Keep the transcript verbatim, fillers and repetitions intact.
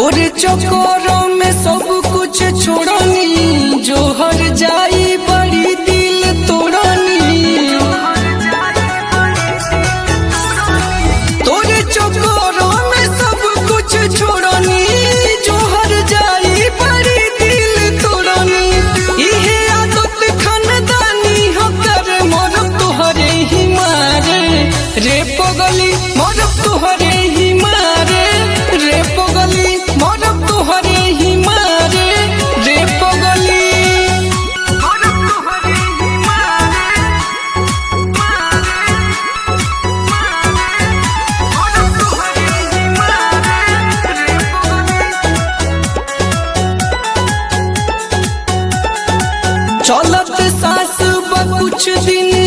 तोरे चक्करों में सब कुछ छोड़नी, जो हर जाई बड़ी दिल तोड़नी। तोरे चक्करों में सब कुछ छोड़नी, जो हर जाई बड़ी दिल तोड़नी। इहे आदत खानदानी हो कर मोर तोहरे ही मारे रे पगली, मोर तोहरे ही मारे रे पगली, मोर तोहरे ही मारे रे पगली। चलत सास बा कुछ दिन